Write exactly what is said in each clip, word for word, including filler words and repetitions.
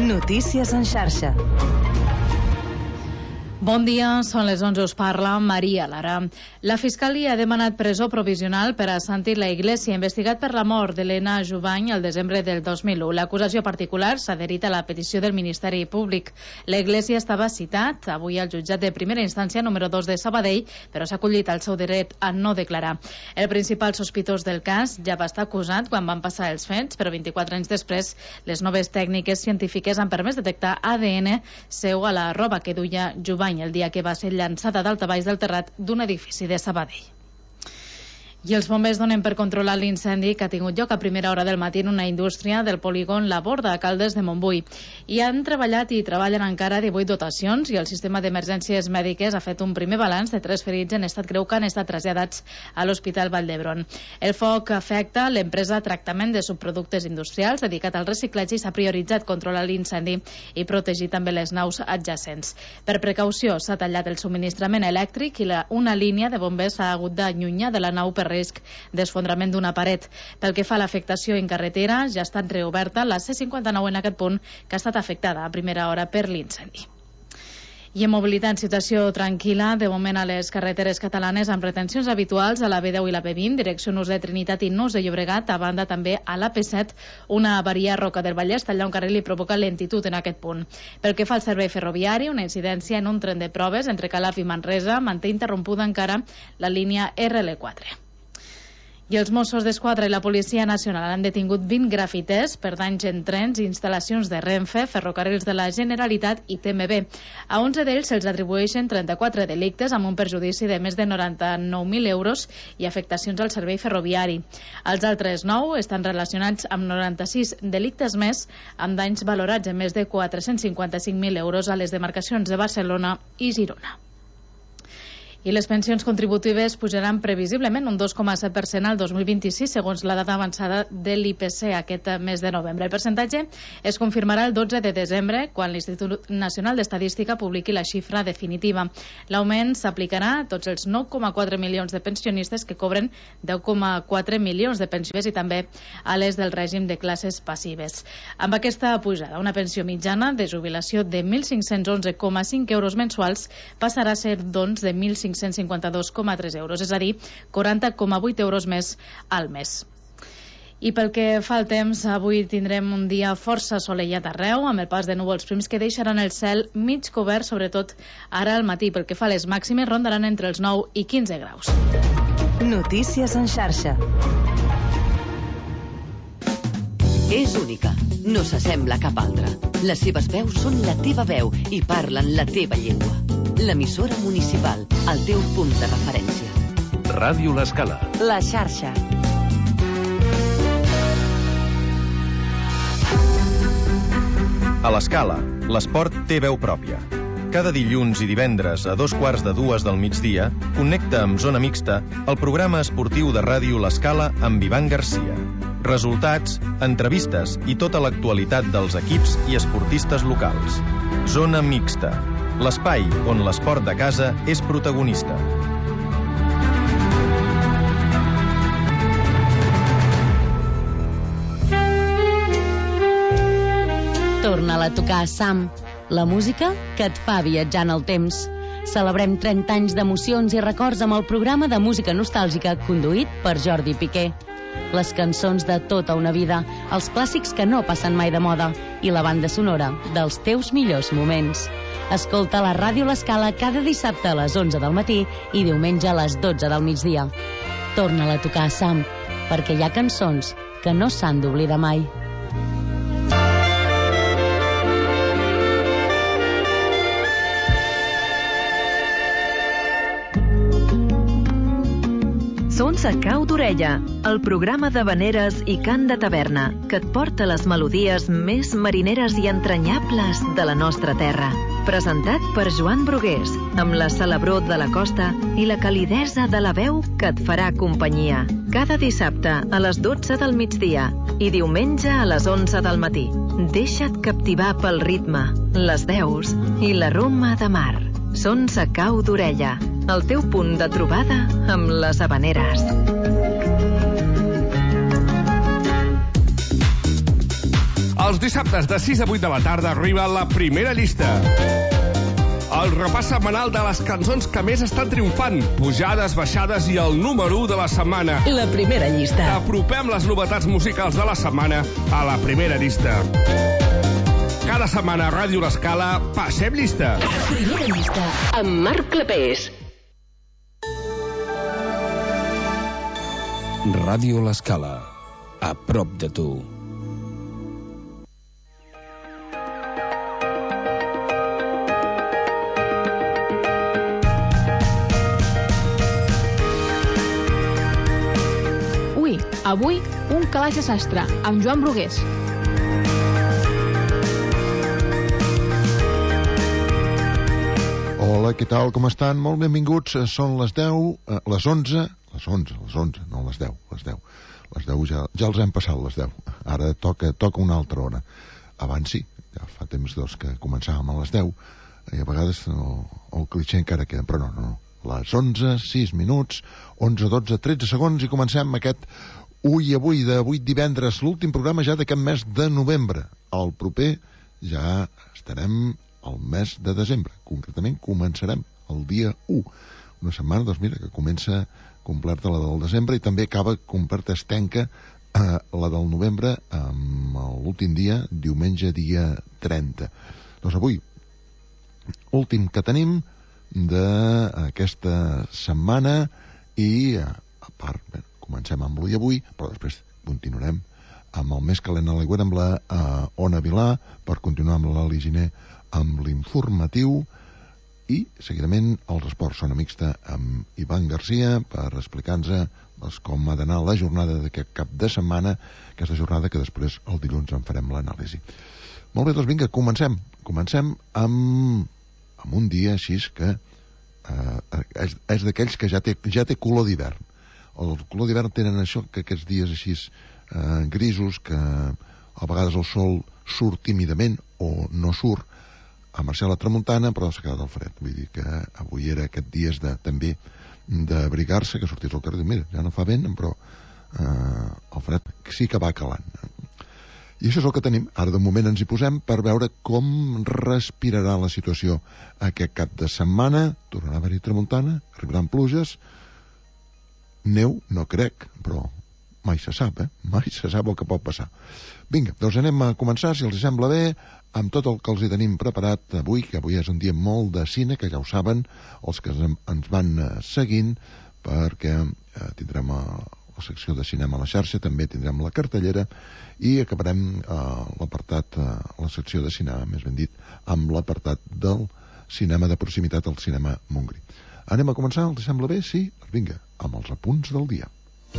Notícies en xarxa. Bon dia, són les onze, us parla Maria Lara. La Fiscalia ha demanat presó provisional per a Santi La Iglesia, investigat per la mort d'Helena Jubany el desembre del dos mil u. L'acusació particular s'ha adherit a la petició del Ministeri Públic. La Iglesia estava citat avui al jutjat de primera instància número dos de Sabadell, però s'ha acollit al seu dret a no declarar. El principal sospitós del cas ja va estar acusat quan van passar els fets, però vint-i-quatre anys després les noves tècniques científiques han permès detectar A D N seu a la roba que duia Jubany el dia que va ser llançada daltabaix del terrat d'un edifici de Sabadell. I els bombers donen per controlar l'incendi que ha tingut lloc a primera hora del matí en una indústria del polígon La Borda, a Caldes de Montbui. Hi han treballat i treballen encara divuit dotacions i el sistema d'emergències mèdiques ha fet un primer balanç de tres ferits en estat greu que han estat traslladats a l'Hospital Vall d'Hebron. El foc afecta l'empresa Tractament de Subproductes Industrials dedicat al reciclatge i s'ha prioritzat controlar l'incendi i protegir també les naus adjacents. Per precaució s'ha tallat el subministrament elèctric i la, una línia de bombers s'ha hagut d'allunyar de la nau per risc d'esfondrament d'una paret. Pel que fa a l'afectació en carretera, ja ha estat reoberta la C cinquanta-nou en aquest punt, que ha estat afectada a primera hora per l'incendi. I en mobilitat, situació tranquil·la de moment a les carreteres catalanes amb retencions habituals a la B deu i la B vint, direcció Nus de Trinitat i Nus de Llobregat, a banda també a la P set, una avaria a Roca del Vallès, tallar un carril i provoca lentitud en aquest punt. Pel que fa al servei ferroviari, una incidència en un tren de proves entre Calaf i Manresa manté interrompuda encara la línia R L quatre. I els Mossos d'Esquadra i la Policia Nacional han detingut vint grafiters per danys en trens i instal·lacions de Renfe, Ferrocarrils de la Generalitat i T M B. A onze d'ells se'ls atribueixen trenta-quatre delictes amb un perjudici de més de noranta-nou mil euros i afectacions al servei ferroviari. Els altres nou estan relacionats amb noranta-sis delictes més amb danys valorats en més de quatre-cents cinquanta-cinc mil euros a les demarcacions de Barcelona i Girona. I les pensions contributives pujaran previsiblement un dos coma set per cent al dos mil vint-i-sis, segons la data avançada de l'I P C aquest mes de novembre. El percentatge es confirmarà el dotze de desembre, quan l'Institut Nacional d'Estadística publiqui la xifra definitiva. L'augment s'aplicarà a tots els nou coma quatre milions de pensionistes que cobren deu coma quatre milions de pensions i també a les del règim de classes passives. Amb aquesta pujada, una pensió mitjana de jubilació de mil cinc-cents onze coma cinc euros mensuals passarà a ser, doncs, de mil cinc-cents cinquanta-dos coma tres euros, és a dir, quaranta coma vuit euros més al mes. I pel que fa al temps, avui tindrem un dia força assolellat arreu, amb el pas de núvols prims que deixaran el cel mig cobert, sobretot ara al matí. Pel que fa a les màximes, rondaran entre els nou i quinze graus. Notícies en xarxa. És única, no s'assembla a cap altra. Les seves veus són la teva veu i parlen la teva llengua. L'emissora municipal, el teu punt de referència. Ràdio L'Escala. La xarxa. A l'Escala, l'esport té veu pròpia. Cada dilluns i divendres a dos quarts de dues del migdia, connecta amb Zona Mixta, el programa esportiu de Ràdio L'Escala amb Ivan Garcia. Resultats, entrevistes i tota l'actualitat dels equips i esportistes locals. Zona Mixta, l'espai on l'esport de casa és protagonista. Torna-la a tocar, Sam. La música que et fa viatjar en el temps. Celebrem trenta anys d'emocions i records amb el programa de música nostàlgica conduït per Jordi Piqué. Les cançons de tota una vida, els clàssics que no passen mai de moda i la banda sonora dels teus millors moments. Escolta la Ràdio L'Escala cada dissabte a les onze del matí i diumenge a les dotze del migdia. Torna-la a tocar, Sam, perquè hi ha cançons que no s'han d'oblidar mai. Sons a cau d'orella, el programa d'havaneres i cant de taverna que et porta les melodies més marineres i entranyables de la nostra terra. Presentat per Joan Brugués, amb la celebró de la costa i la calidesa de la veu que et farà companyia. Cada dissabte a les dotze del migdia i diumenge a les onze del matí. Deixa't captivar pel ritme, les veus i l'aroma de mar. Sons a cau d'orella, el teu punt de trobada amb les havaneres. Els dissabtes de sis a vuit de la tarda arriba la primera llista. El repàs setmanal de les cançons que més estan triomfant, pujades, baixades i el número u de la setmana. La primera llista. Apropem les novetats musicals de la setmana a la primera llista. Cada setmana a Ràdio L'Escala passem llista. Primera llista. Amb Marc Clapés. Ràdio L'Escala. A prop de tu. Avui, un calaix de sastre, amb Joan Brugués. Hola, què tal, com estan? Molt benvinguts. Són les deu, eh, les onze, les onze, les onze, no les deu, les deu. Les deu ja, ja els hem passat, les deu. Ara toca, toca una altra hora. Abans sí, ja fa temps doncs, que començàvem a les deu, i a vegades no, el clitxer encara queda, però no, no, no. Les onze, sis minuts, onze, dotze, tretze segons, i comencem aquest Ui avui, d'avui divendres, l'últim programa ja d'aquest mes de novembre. El proper ja estarem al mes de desembre. Concretament començarem el dia u. Una setmana, doncs mira, que comença completa la del desembre i també acaba completa estenca eh, la del novembre amb l'últim dia, diumenge dia trenta. Doncs avui, últim que tenim d'aquesta setmana i a part, bé, comencem amb l'Ui avui, però després continuarem amb el més calent a l'aigüera, amb la uh, Ona Vilà, per continuar amb l'Ali Giner, amb l'informatiu, i seguidament els esports zona mixta amb Ivan Garcia per explicar-nos doncs, com ha d'anar la jornada d'aquest cap de setmana, aquesta jornada que després el dilluns en farem l'anàlisi. Molt bé, doncs vinga, comencem. Comencem amb, amb un dia així que uh, és, és d'aquells que ja té, ja té color d'hivern. El color d'hivern tenen això, que aquests dies així eh, grisos, que a vegades el sol surt tímidament o no surt, a marxar a la tramuntana, però s'ha quedat el fred. Vull dir que avui era aquest dies de, també d'abrigar-se, que sortís al carrer i mira, ja no fa vent, però eh, el fred sí que va calant. I això és el que tenim. Ara de moment ens hi posem per veure com respirarà la situació aquest cap de setmana. Tornarà a haver-hi tramuntana, arribaran pluges, neu, no crec, però mai se sap, eh? Mai se sap el que pot passar. Vinga, doncs anem a començar, si els sembla bé, amb tot el que els hi tenim preparat avui, que avui és un dia molt de cine, que ja ho saben, els que ens van seguint, perquè eh, tindrem a la secció de cinema a la xarxa, també tindrem la cartellera, i acabarem eh, l'apartat, eh, la secció de cinema, més ben dit, amb l'apartat del cinema de proximitat, el cinema Montgrí. Anem a començar, els sembla bé? Sí? Doncs vinga, amb els apunts del dia.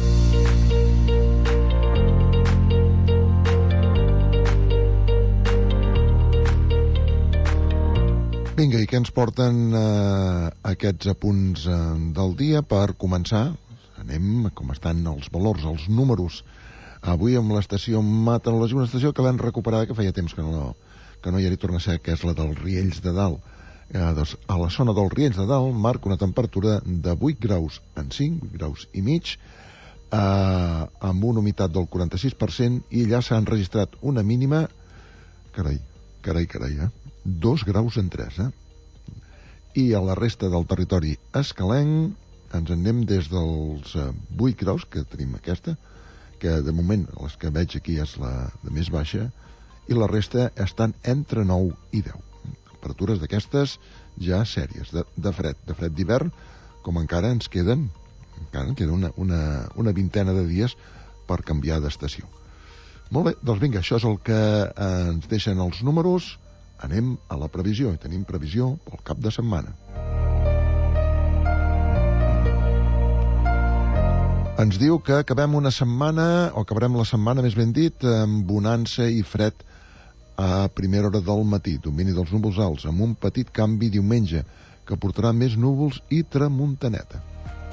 Vinga, i què ens porten eh, aquests apunts eh, del dia? Per començar, anem com estan els valors, els números. Avui amb l'estació Meteorologia, una estació que vam recuperar, que feia temps que no, que no hi havia tornat a ser, que és la dels Riells de Dalt. Eh, doncs, a la zona dels Riells de Dalt marca una temperatura de vuit graus en cinc, vuit graus i mig, eh, amb una humitat del quaranta-sis per cent, i allà s'ha enregistrat una mínima, carai, carai, carai, eh? dos graus en tres, eh? I a la resta del territori escalenc ens en anem des dels eh, vuit graus que tenim aquesta, que de moment les que veig aquí és la de més baixa, i la resta estan entre nou i deu. Temperatures d'aquestes ja sèries, de, de fred, de fred d'hivern, com encara ens queden, encara en queda una, una, una vintena de dies per canviar d'estació. Molt bé, doncs vinga, això és el que eh, ens deixen els números. Anem a la previsió, i tenim previsió pel cap de setmana. Ens diu que acabem una setmana, o acabarem la setmana, més ben dit, amb bonança i fred a primera hora del matí, domini dels núvols alts, amb un petit canvi diumenge, que portarà més núvols i tramuntaneta.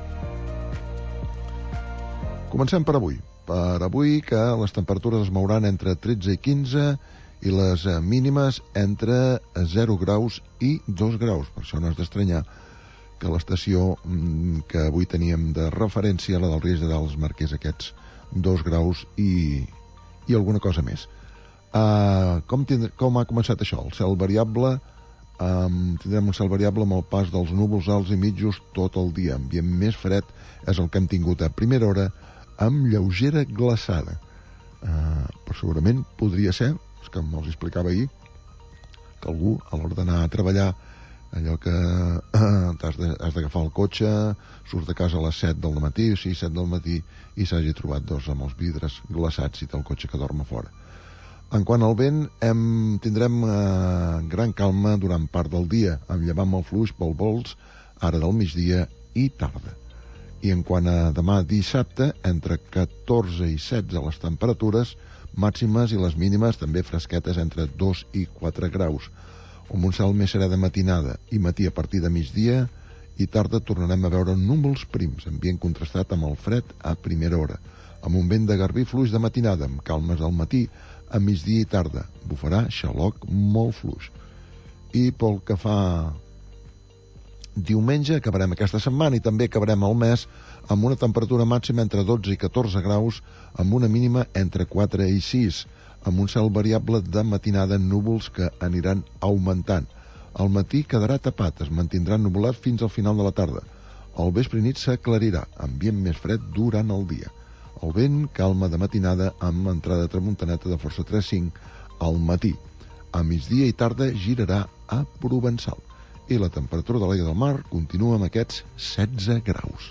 Comencem per avui. Per avui, que les temperatures es mouran entre tretze i quinze, i les mínimes entre zero graus i dos graus. Per això no és d'estranyar que l'estació que avui teníem de referència, la del Riells de Dalt, marqués aquests dos graus i, i alguna cosa més. Uh, com, tindre, com ha començat això? El cel variable, um, tindrem un cel variable amb el pas dels núvols alts i mitjos tot el dia. Ambient més fred és el que hem tingut a primera hora, amb lleugera glaçada. Uh, però segurament podria ser, és que me'ls explicava ahir, que algú a l'hora d'anar a treballar, allò que uh, has de, has d'agafar el cotxe, surts de casa a les set del matí, o sigui, set del matí, i s'hagi trobat dos amb els vidres glaçats i té el cotxe que dorm a fora. En quant al vent, hem, tindrem eh, gran calma durant part del dia, amb llevant molt fluix pel vols, ara del migdia i tarda. I en quant a demà dissabte, entre catorze i setze les temperatures màximes i les mínimes també fresquetes entre dos i quatre graus, amb un cel més serè de matinada i matí a partir de migdia, i tarda tornarem a veure núvols prims, ambient contrastat amb el fred a primera hora, amb un vent de garbí fluix de matinada, amb calmes al matí, a migdia i tarda. Bufarà xaloc molt fluix. I pel que fa diumenge, acabarem aquesta setmana i també acabarem el mes amb una temperatura màxima entre dotze i catorze graus, amb una mínima entre quatre i sis, amb un cel variable de matinada en núvols que aniran augmentant. Al matí quedarà tapat, es mantindrà ennuvolat fins al final de la tarda. Al vespre i nit s'aclarirà, ambient més fred durant el dia. El vent calma de matinada amb entrada tramuntaneta de força tres cinc al matí. A migdia i tarda girarà a provençal. I la temperatura de l'aigua del mar continua amb aquests setze graus.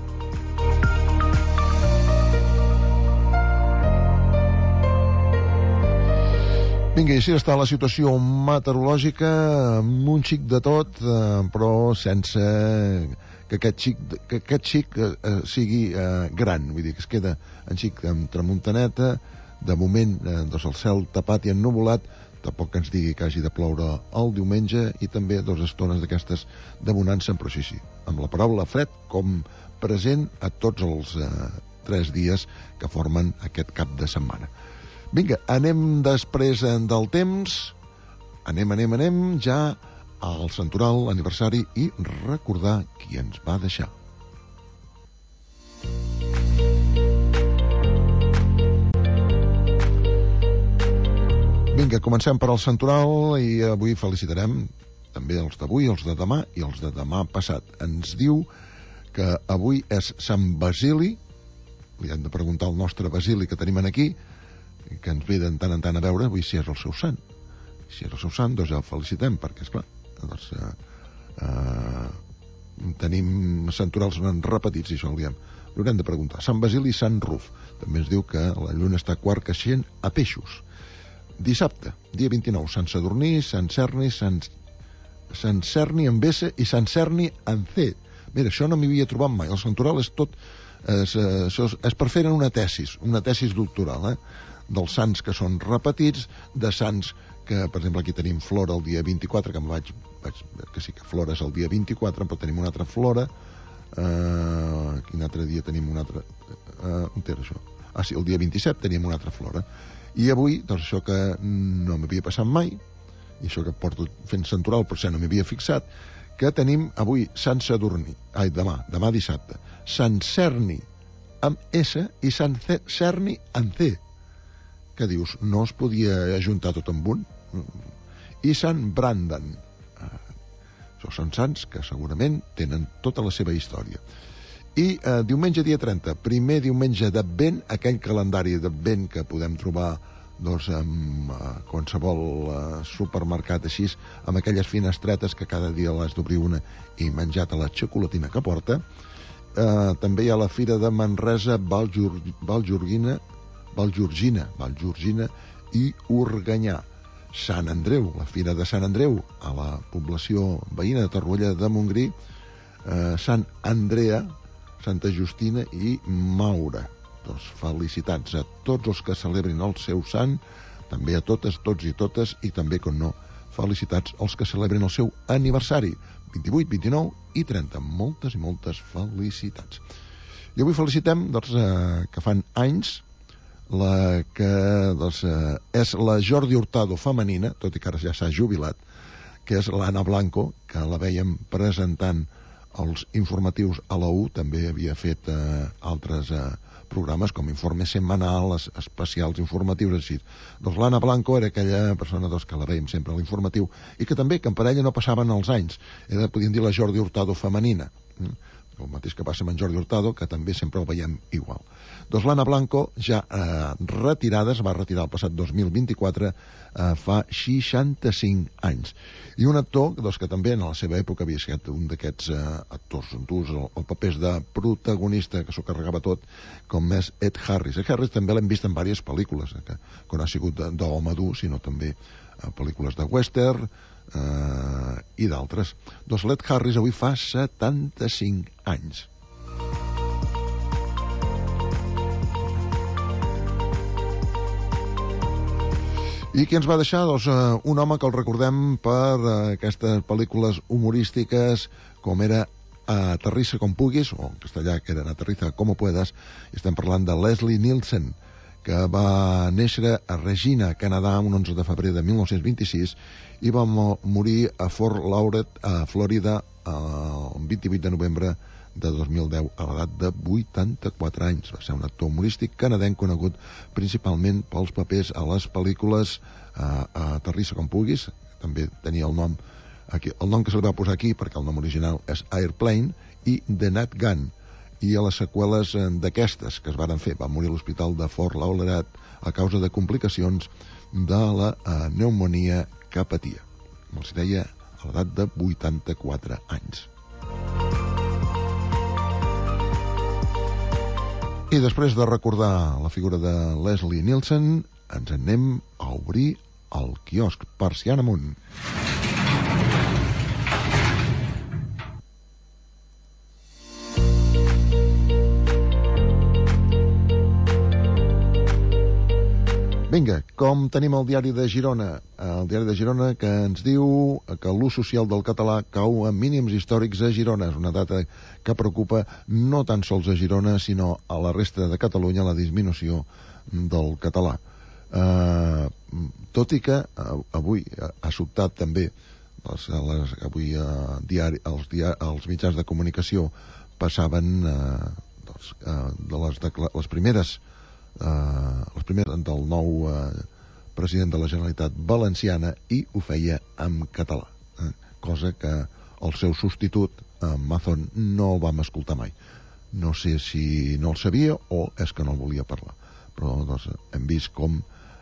Vinga, i així està la situació meteorològica, amb un xic de tot, eh, però sense que aquest xic, que aquest xic eh, eh, sigui eh, gran, vull dir que es queda en xic amb tramuntaneta, de moment eh, doncs el cel tapat i ennuvolat, tampoc que ens digui que hagi de ploure el diumenge, i també dues estones d'aquestes de bonança, però sí, sí, amb la paraula fred com present a tots els eh, tres dies que formen aquest cap de setmana. Vinga, anem després del temps, anem, anem, anem ja al Santoral, aniversari, i recordar qui ens va deixar. Vinga, comencem per al Santoral i avui felicitarem també els d'avui, els de demà i els de demà passat. Ens diu que avui és Sant Basili, li hem de preguntar al nostre Basili que tenim aquí, que ens ve de tant en tant a veure, avui si és el seu sant. Si és el seu sant, doncs ja el felicitem, perquè, esclar, doncs, eh, eh, tenim santorals repetits, i això ho diem. Li haurem de preguntar. Sant Basili i Sant Ruf. També ens diu que la lluna està quart creixent a peixos. Dissabte, dia vint-i-nou, Sant Sadurní, Sant Cerni, Sant, Sant Cerni amb S i Sant Cerni amb C. Mira, això no m'hi havia trobat mai. El santoral és tot... És, és, és per fer una tesis, una tesis doctoral, eh? Dels sants que són repetits, de sants que, per exemple, aquí tenim Flora el dia vint-i-quatre, que em vaig, vaig que sí que Flora és el dia vint-i-quatre, però tenim una altra Flora, eh, quin altre dia tenim una altra, eh, on era això? Ah, sí, el dia vint-i-set teníem una altra Flora. I avui, doncs això que no m'havia passat mai, i això que porto fent santoral, però no m'hi havia fixat, que tenim avui Sant Sadurní, ai, demà, demà dissabte, Sant Cerni amb S i Sant Cerni amb C. Que dius, no es podia ajuntar tot amb un? I Sant Branden. Això són sants que segurament tenen tota la seva història. I eh, diumenge dia trenta, primer diumenge d'Advent, aquell calendari d'Advent que podem trobar doncs, en eh, qualsevol eh, supermercat així, amb aquelles finestretes que cada dia l'has d'obrir una i menjar-te la xocolatina que porta. Eh, també hi ha la Fira de Manresa, Valjur, Valjurguina, Valjurgina, Valjurgina i Organyà. Sant Andreu, la Fira de Sant Andreu, a la població veïna de Torroella de Montgrí, eh, Sant Andrea, Santa Justina i Maura. Doncs felicitats a tots els que celebrin el seu sant, també a totes, tots i totes, i també, com no, felicitats als que celebrin el seu aniversari, vint-i-vuit, vint-i-nou i trenta. Moltes i moltes felicitats. I avui felicitem, doncs, eh, que fan anys, la que doncs, eh, és la Jordi Hurtado femenina, tot i que ara ja s'ha jubilat, que és l'Anna Blanco, que la veiem presentant els informatius a la U, també havia fet eh, altres eh, programes com informe setmanal, es, especials informatius, així. Doncs l'Anna Blanco era aquella persona doncs, que la veiem sempre a l'informatiu i que també, que en parella no passaven els anys. Era, podríem dir, la Jordi Hurtado femenina. Mm? El mateix que passa amb en Jordi Hurtado, que també sempre el veiem igual. Doncs l'Anna Blanco, ja eh, retirada, es va retirar el passat dos mil vint-i-quatre, eh, fa seixanta-cinc anys. I un actor doncs, que també en la seva època havia estat un d'aquests eh, actors durs, o, o papers de protagonista que s'ho carregava tot, com és Ed Harris. Ed Harris també l'hem vist en diverses pel·lícules, eh, que, que no ha sigut d'home dur, sinó també eh, pel·lícules de western, Uh, i d'altres. Doncs l'Ed Harris avui fa setanta-cinc anys. I qui ens va deixar? Doncs uh, un home que el recordem per uh, aquestes pel·lícules humorístiques com era Aterrissa com puguis, o en castellà que era Aterriza como puedas, i estem parlant de Leslie Nielsen, que va néixer a Regina, Canadà, un onze de febrer de mil nou-cents vint-i-sis i va morir a Fort Lauderdale, a Florida, el vint-i-vuit de novembre de dos mil deu, a l'edat de vuitanta-quatre anys. Va ser un actor humorístic canadenc conegut principalment pels papers a les pel·lícules a, a Aterrissa com puguis, també tenia el nom aquí, el nom que se li va posar aquí, perquè el nom original és Airplane, i The Nat Gun, i a les seqüeles d'aquestes que es varen fer. Va morir a l'hospital de Fort Lauderdale a causa de complicacions de la uh, pneumonia que patia. Com els deia, a l'edat de vuitanta-quatre anys. I després de recordar la figura de Leslie Nielsen, ens anem a obrir el quiosc Persiana amunt. Vinga, com tenim el diari de Girona? El diari de Girona que ens diu que l'ús social del català cau a mínims històrics a Girona. És una data que preocupa no tan sols a Girona, sinó a la resta de Catalunya, la disminució del català. Eh, tot i que eh, avui ha sobtat també, les, les, avui eh, diari, els, diari, els mitjans de comunicació passaven eh, doncs, eh, de les, de les primeres Uh, les primeres del nou uh, president de la Generalitat Valenciana, i ho feia en català, eh? Cosa que el seu substitut, uh, Mazón, no el vam escoltar mai. No sé si no el sabia o és que no el volia parlar, però doncs, hem vist com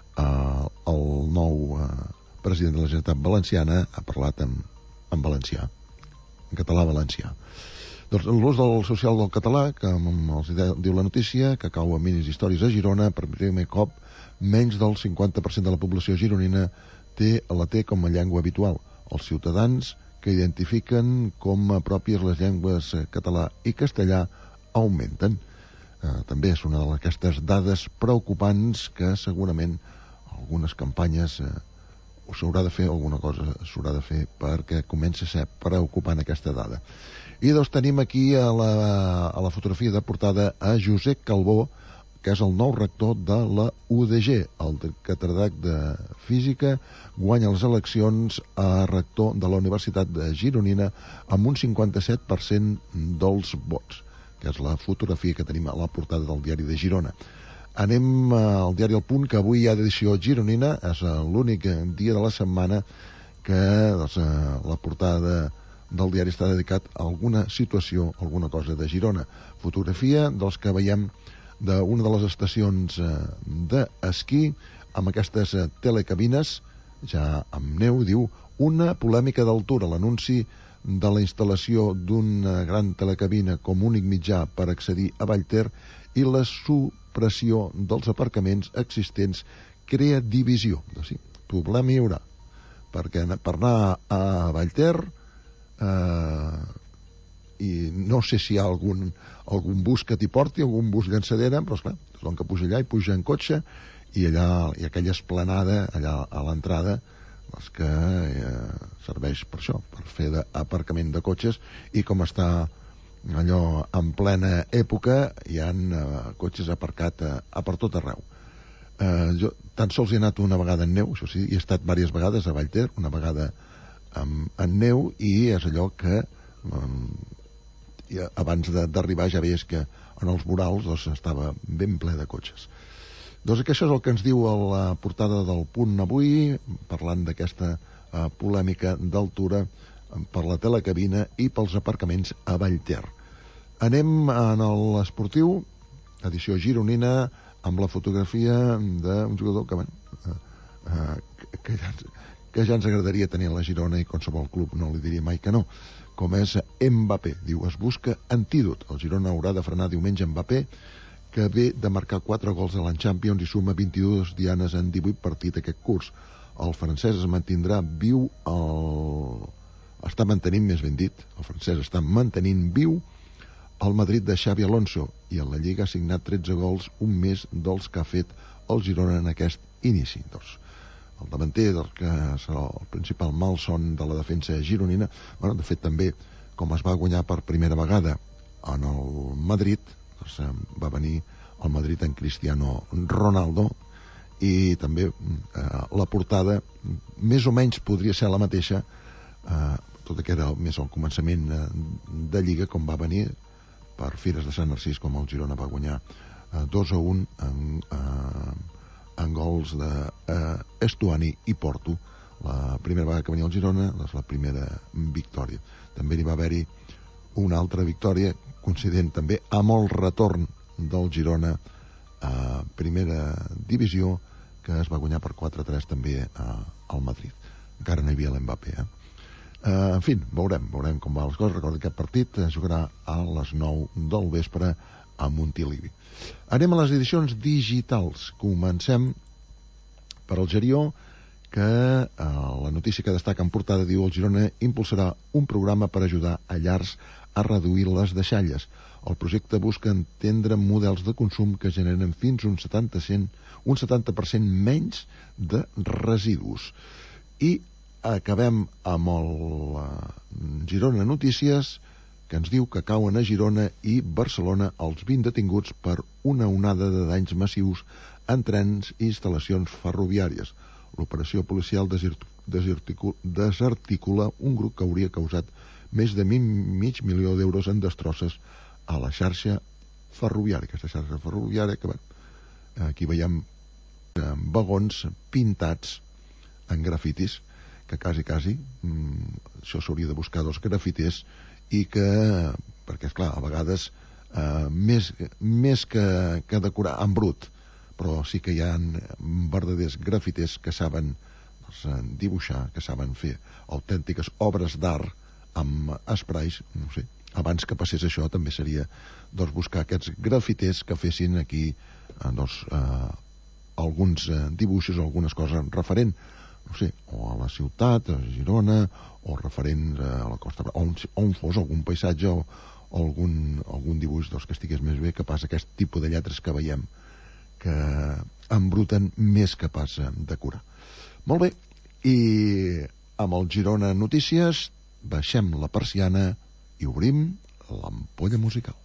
uh, el nou uh, president de la Generalitat Valenciana ha parlat en, en valencià, en català valencià. Doncs l'ús del social del català, que els diu la notícia, que cau a mínims històrics a Girona, per primer cop menys del cinquanta per cent de la població gironina té, la té com a llengua habitual. Els ciutadans que identifiquen com a pròpies les llengües català i castellà augmenten. Eh, també és una d'aquestes dades preocupants que segurament algunes campanyes eh, s'haurà de fer, alguna cosa s'haurà de fer perquè comenci a ser preocupant aquesta dada. I doncs tenim aquí a la, a la fotografia de portada a Josep Calbó, que és el nou rector de la U D G. El catedràtic de Física guanya les eleccions a rector de la Universitat de Gironina amb un cinquanta-set per cent dels vots, que és la fotografia que tenim a la portada del diari de Girona. Anem al diari El Punt, que avui hi ha edició gironina, és l'únic dia de la setmana que doncs, la portada del diari està dedicat a alguna situació, alguna cosa de Girona. Fotografia dels que veiem d'una de les estacions d'esquí, amb aquestes telecabines, ja amb neu, diu, una polèmica d'altura, l'anunci de la instal·lació d'una gran telecabina com únic mitjà per accedir a Vallter i la supressió dels aparcaments existents crea divisió. Doncs sí, problema hi haurà, perquè per anar a Vallter Uh, i no sé si hi ha algun, algun bus que t'hi porti, algun bus llançadera, però esclar, tothom que puja allà i puja en cotxe, i allà hi ha aquella esplanada allà a l'entrada doncs que eh, serveix per això, per fer d'aparcament de cotxes, i com està allò en plena època hi ha uh, cotxes aparcat a, a per tot arreu. Uh, jo tan sols he anat una vegada en neu, això sí, he estat diverses vegades a Vallter, una vegada amb, en neu, i és allò que um, i abans d'arribar ja veies que en els vorals doncs, estava ben ple de cotxes. Doncs que això és el que ens diu a la portada del Punt avui, parlant d'aquesta eh, polèmica d'altura per la telecabina i pels aparcaments a Vallter. Anem en l'esportiu, edició gironina, amb la fotografia d'un jugador que, bueno, eh, que, ja, que ja ens agradaria tenir a la Girona i qualsevol club no li diria mai que no, com és Mbappé. Diu, es busca antídot. El Girona haurà de frenar diumenge Mbappé, que ve de marcar quatre gols a l'An Champions i suma vint-i-dues dianes en divuit partits aquest curs. El francès es mantindrà viu, el... està mantenint, més ben dit, el francès està mantenint viu el Madrid de Xavi Alonso, i en la Lliga ha signat tretze gols, un més dels que ha fet el Girona en aquest inici. Doncs, el davanter, del que serà el principal malson de la defensa gironina, bueno, de fet també, com es va guanyar per primera vegada en el Madrid, doncs, va venir al Madrid en Cristiano Ronaldo, i també eh, la portada més o menys podria ser la mateixa, eh, tot que era més al començament eh, de Lliga, com va venir per Fires de Sant Narcís, com el Girona va guanyar eh, dos a un en, eh, en gols d'Estuani eh, i Porto. La primera vegada que venia el Girona, doncs la primera victòria. També hi va haver-hi una altra victòria, coincident també amb el retorn del Girona a primera divisió, que es va guanyar per quatre a tres també a, al Madrid. Encara no hi havia l'Mbappé, eh? Uh, en fi, veurem, veurem com va les coses. Recorda que aquest partit es jugarà a les nou del vespre a Montilivi. Anem a les edicions digitals. Comencem per el Gerió, que uh, la notícia que destaca en portada diu: el Girona impulsarà un programa per ajudar a llars a reduir les deixalles. El projecte busca entendre models de consum que generen fins un setanta per cent, un setanta per cent menys de residus. I acabem amb el uh, Girona Notícies, que ens diu que cauen a Girona i Barcelona els vint detinguts per una onada de danys massius en trens i instal·lacions ferroviàries. L'operació policial desarticula un grup que hauria causat més de mig milió d'euros en destrosses a la xarxa ferroviària. Aquesta xarxa ferroviària que, bueno, aquí veiem eh, vagons pintats en grafitis, que quasi, quasi, mm, això s'hauria de buscar dos grafiters, i que, perquè, esclar, a vegades eh, més, més que, que decorar en brut, però sí que hi ha verdaders grafiters que saben doncs, dibuixar, que saben fer autèntiques obres d'art amb esprais. No sé, abans que passés això també seria doncs, buscar aquests grafiters que fessin aquí eh, doncs, eh, alguns eh, dibuixos o algunes coses referent, no sé, o a la ciutat, a Girona, o referents a la Costa Brava, o on, on fos algun paisatge o, o algun, algun dibuix doncs, que estigués més bé que pas aquest tipus de lletres que veiem, que embruten més que pas de curar. Molt bé, i amb el Girona Notícies baixem la persiana i obrim l'ampolla musical.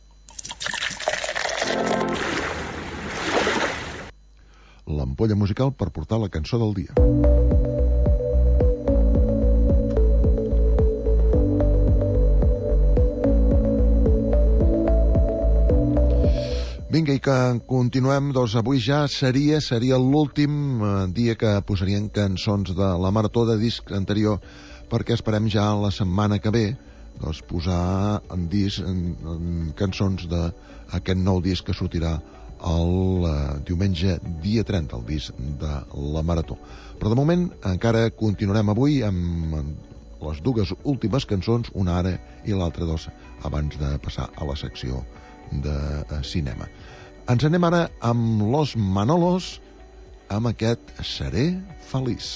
L'ampolla musical per portar la cançó del dia. Vinga, i que continuem, doncs avui ja seria seria l'últim eh, dia que posarien cançons de la marató de disc anterior, perquè esperem ja la setmana que ve doncs, posar en disc en, en cançons d'aquest nou disc que sortirà el eh, diumenge dia trenta, el disc de la marató. Però de moment encara continuarem avui amb les dues últimes cançons, una ara i l'altra dos abans de passar a la secció de eh, cinema. Ens anem ara amb Los Manolos, amb aquest Seré Feliç.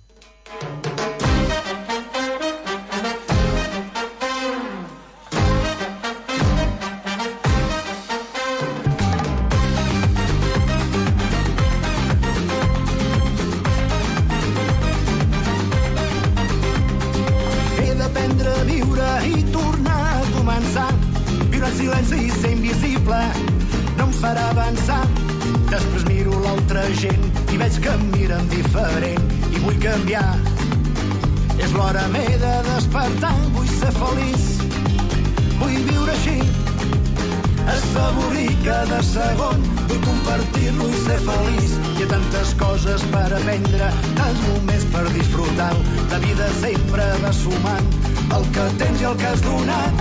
He d'aprendre a viure i tornar a començar. Viure en silenci i ser invisible no em farà avançar. Després miro l'altra gent i veig que em miren diferent i vull canviar. És l'hora, m'he de despertar, vull ser feliç. vull viure així, assaborir cada segon, vull compartir-lo i ser feliç. Hi ha tantes coses per aprendre, tants moments per disfrutar. La vida sempre va sumant el que tens i el que has donat.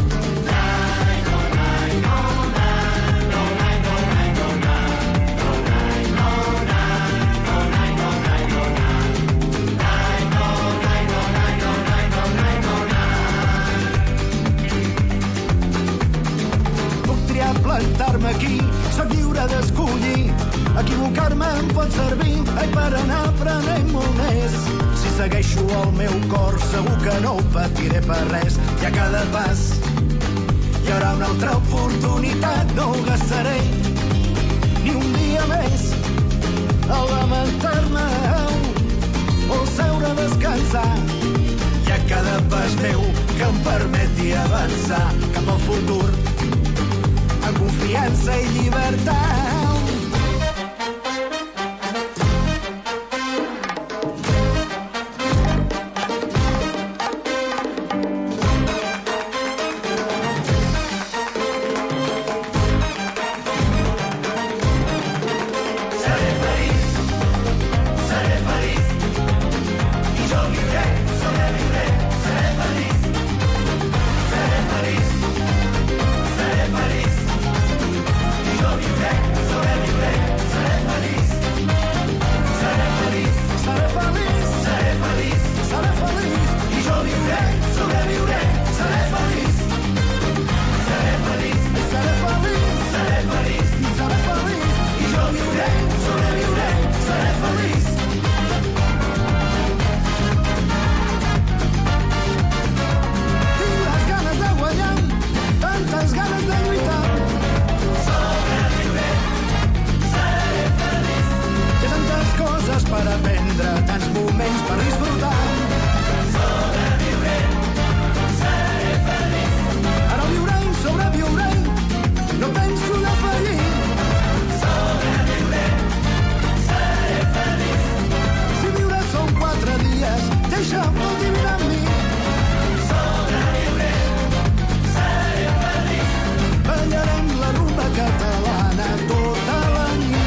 Plantar-me aquí, soc lliure d'escollir. Equivocar-me em pot servir, ai, per anar aprenent molt més. Si segueixo el meu cor, segur que no ho patiré per res. I a cada pas hi haurà una altra oportunitat. No ho gastaré ni un dia més a lamentar-me o seure a descansar. I a cada pas meu que em permeti avançar cap al futur amb confiança i llibertat. Seré feliç, seré feliç, i jo viuré, sobreviuré, seré feliç, seré feliç, seré feliç. Per aprendre, tants moments per disfrutar. Sobreviuré, seré feliç. Ara viuré i sobreviuré, no penso defallir. Sobreviuré, seré feliç. Si viure són quatre dies, deixa'm vol dir viure amb mi. Sobreviuré, seré feliç. Ballarem la rumba catalana tota la nit.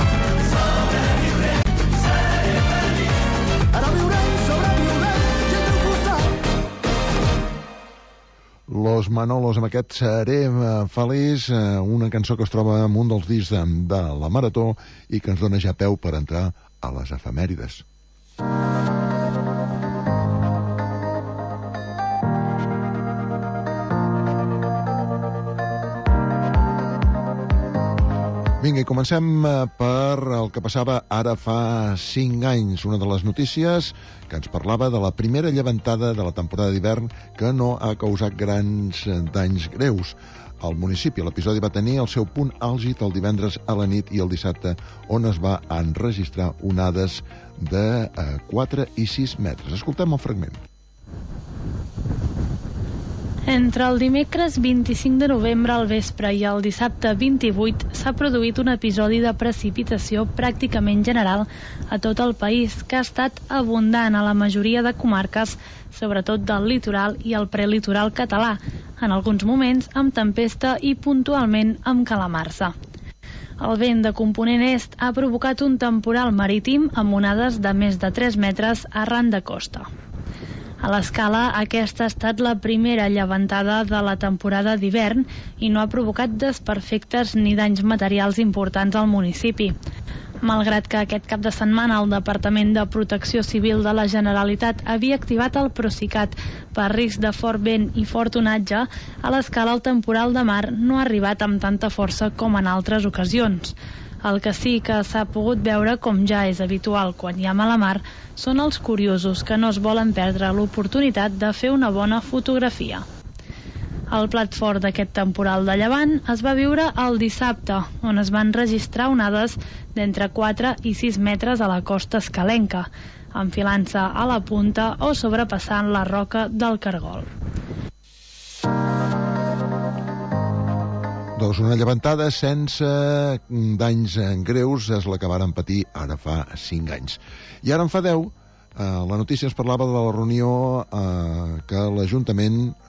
Los Manolos, amb aquest Seré feliç, una cançó que es troba en un dels discs de, de la Marató i que ens dona ja peu per entrar a les efemèrides. Vinga, i comencem per el que passava ara fa cinc anys. Una de les notícies que ens parlava de la primera llevantada de la temporada d'hivern que no ha causat grans danys greus al municipi. L'episodi va tenir el seu punt àlgid el divendres a la nit i el dissabte, on es va enregistrar onades de quatre i sis metres. Escoltem el fragment. Entre el dimecres vint-i-cinc de novembre al vespre i el dissabte vint-i-vuit s'ha produït un episodi de precipitació pràcticament general a tot el país, que ha estat abundant a la majoria de comarques, sobretot del litoral i el prelitoral català, en alguns moments amb tempesta i puntualment amb calamarsa. El vent de component est ha provocat un temporal marítim amb onades de més de tres metres arran de costa. A l'Escala, aquesta ha estat la primera llevantada de la temporada d'hivern i no ha provocat desperfectes ni danys materials importants al municipi. Malgrat que aquest cap de setmana el Departament de Protecció Civil de la Generalitat havia activat el Procicat per risc de fort vent i fort onatge, a l'Escala el temporal de mar no ha arribat amb tanta força com en altres ocasions. El que sí que s'ha pogut veure, com ja és habitual quan hi ha mala mar, són els curiosos que no es volen perdre l'oportunitat de fer una bona fotografia. El plat fort d'aquest temporal de llevant es va viure el dissabte, on es van registrar onades d'entre quatre i sis metres a la costa escalenca, enfilant-se a la punta o sobrepassant la roca del Cargol. Doncs una llevantada sense danys greus és la que varen patir ara fa cinc anys. I ara en fa deu, eh, la notícia ens parlava de la reunió eh, que l'Ajuntament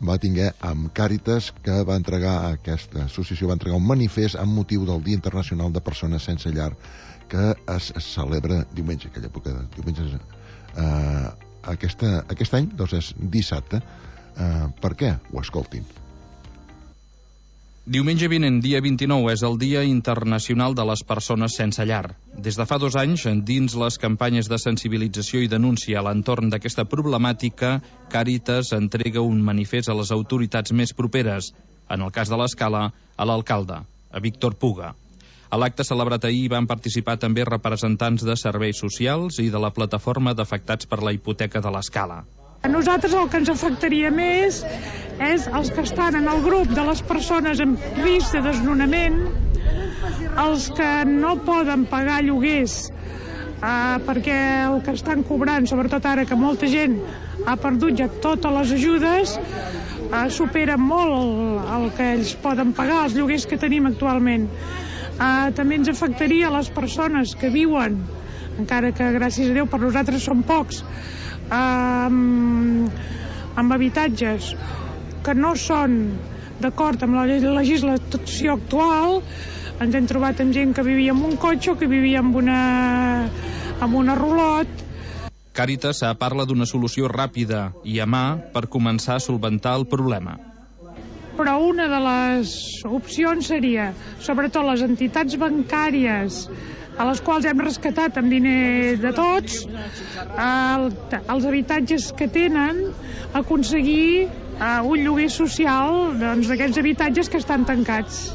va tinguer amb Càritas, que va entregar, aquesta associació va entregar un manifest amb motiu del Dia Internacional de Persones Sense Llar, que es, es celebra diumenge, aquella època de diumenge, eh, aquesta, aquest any, doncs és dissabte. Eh, per què? Ho escoltin. Diumenge vinent, dia vint-i-nou, és el Dia Internacional de les Persones Sense Llar. Des de fa dos anys, dins les campanyes de sensibilització i denúncia a l'entorn d'aquesta problemàtica, Càritas entrega un manifest a les autoritats més properes, en el cas de l'Escala, a l'alcalde, a Víctor Puga. A l'acte celebrat ahir van participar també representants de serveis socials i de la plataforma d'afectats per la hipoteca de l'Escala. A nosaltres el que ens afectaria més és els que estan en el grup de les persones en risc de desnonament, els que no poden pagar lloguers eh, perquè el que estan cobrant, sobretot ara que molta gent ha perdut ja totes les ajudes, eh, supera molt el, el que ells poden pagar, els lloguers que tenim actualment. Eh, també ens afectaria les persones que viuen, encara que gràcies a Déu per nosaltres són pocs, Amb, amb habitatges que no són d'acord amb la legislació actual. Ens hem trobat amb gent que vivia en un cotxe o que vivia amb una, amb una rulot. Càritas parla d'una solució ràpida i a mà per començar a solventar el problema. Però una de les opcions seria, sobretot les entitats bancàries, a les quals hem rescatat amb diner de tots, el, els habitatges que tenen, aconseguir uh, un lloguer social doncs, d'aquests habitatges que estan tancats.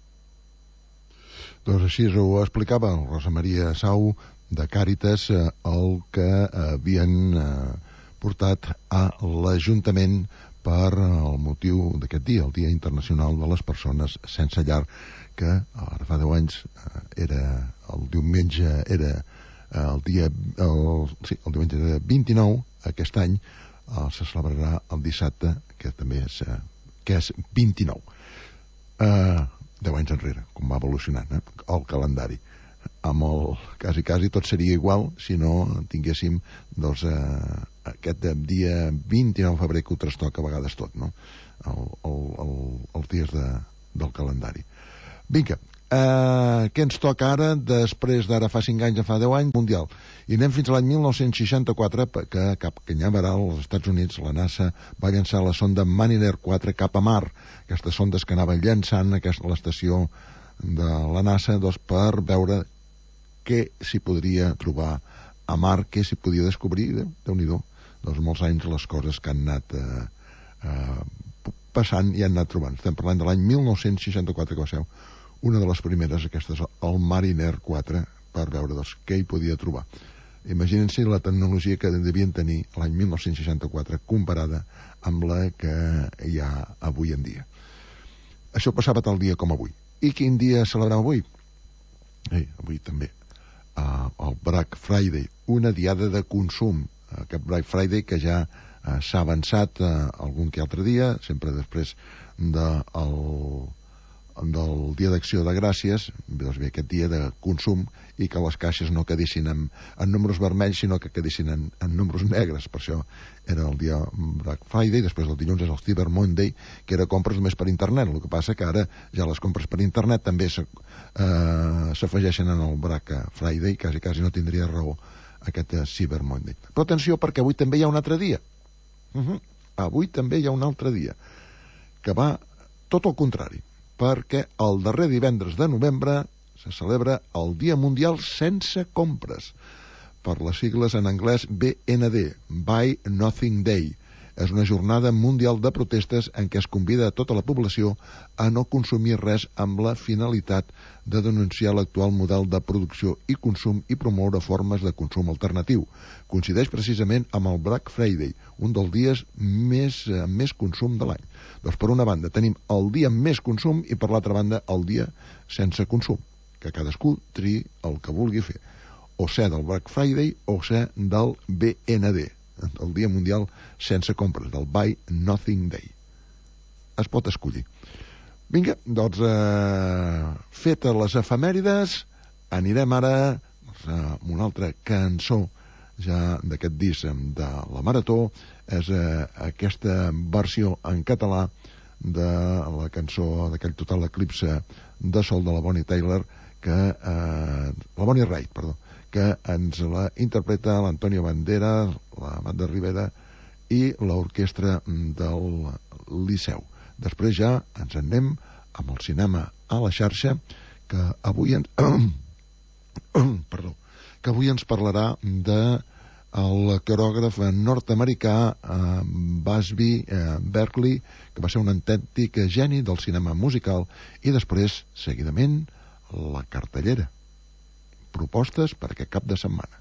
Doncs així ho explicava Rosa Maria Sau de Càritas, eh, el que havien eh, portat a l'Ajuntament per el motiu d'aquest dia, el Dia Internacional de les Persones Sense Llar, que ara fa deu anys era el diumenge, era el dia el, sí, el diumenge de vint-i-nou, aquest any eh, se celebrarà el dissabte, que també és, eh, que és vint-i-nou. Eh, deu anys enrere, com va evolucionant eh, el calendari. Amb el quasi, quasi tot seria igual si no tinguéssim doncs, eh, aquest dia vint-i-nou de febrer que ho trastoca a vegades tot, no? El, el, el, els dies de, del calendari. Vinga, eh, què ens toca ara, després d'ara fa cinc anys, fa deu anys, mundial. I anem fins a l'any mil nou-cents seixanta-quatre, que cap Canyaveral, als Estats Units, la NASA va llançar la sonda Mariner quatre cap a Mar. Aquestes sondes que anaven llançant a l'estació de la NASA doncs, per veure què s'hi podria trobar a Mar, què s'hi podia descobrir. Déu-n'hi-do, doncs molts anys les coses que han anat eh, eh, passant i han anat trobant. Estem parlant de l'any mil nou-cents seixanta-quatre, que va ser una de les primeres, aquestes, el Mariner quatre, per veure doncs, què hi podia trobar. Imaginen-se la tecnologia que devien tenir l'any mil nou-cents seixanta-quatre comparada amb la que hi ha avui en dia. Això passava tal dia com avui. I quin dia celebrem avui? Ei, avui també uh, el Black Friday, una diada de consum. Aquest Black Friday que ja uh, s'ha avançat uh, algun que altre dia, sempre després de el del Dia d'Acció de Gràcies, doncs bé, aquest dia de consum, i que les caixes no quedessin en, en números vermells, sinó que quedessin en, en números negres. Per això era el dia Black Friday. Després del dilluns és el Cyber Monday, que era compres només per internet. El que passa que ara ja les compres per internet també s'afegeixen en el Black Friday, quasi, quasi no tindria raó aquest Cyber Monday. Però atenció, perquè avui també hi ha un altre dia. Uh -huh. Avui també hi ha un altre dia, que va tot el contrari, perquè el darrer divendres de novembre se celebra el Dia Mundial Sense Compres, per les sigles en anglès B N D, Buy Nothing Day. És una jornada mundial de protestes en què es convida a tota la població a no consumir res amb la finalitat de denunciar l'actual model de producció i consum i promoure formes de consum alternatiu. Coincideix precisament amb el Black Friday, un dels dies més, eh, més consum de l'any. Doncs per una banda tenim el dia amb més consum i per l'altra banda el dia sense consum, que cadascú triï el que vulgui fer, o ser del Black Friday o ser del B N D, el Dia Mundial Sense Compres, del Buy Nothing Day. Es pot escollir. Vinga, doncs, eh, fetes les efemèrides, anirem ara doncs, a una altra cançó ja d'aquest disc de la Marató és eh, aquesta versió en català de la cançó d'aquell Total Eclipse de Sol de la Bonnie Tyler, que eh, la Bonnie Raitt, perdó, que ens la interpreta l'Antonio Banderas, la Amanda Rivera i l'orquestra del Liceu. Després ja ens anem amb el cinema a la xarxa, que avui ens perdó, que avui ens parlarà de el coreògraf nord-americà eh, Busby eh, Berkeley, que va ser un autèntic geni del cinema musical, i després, seguidament, la cartellera. Propostes per aquest cap de setmana.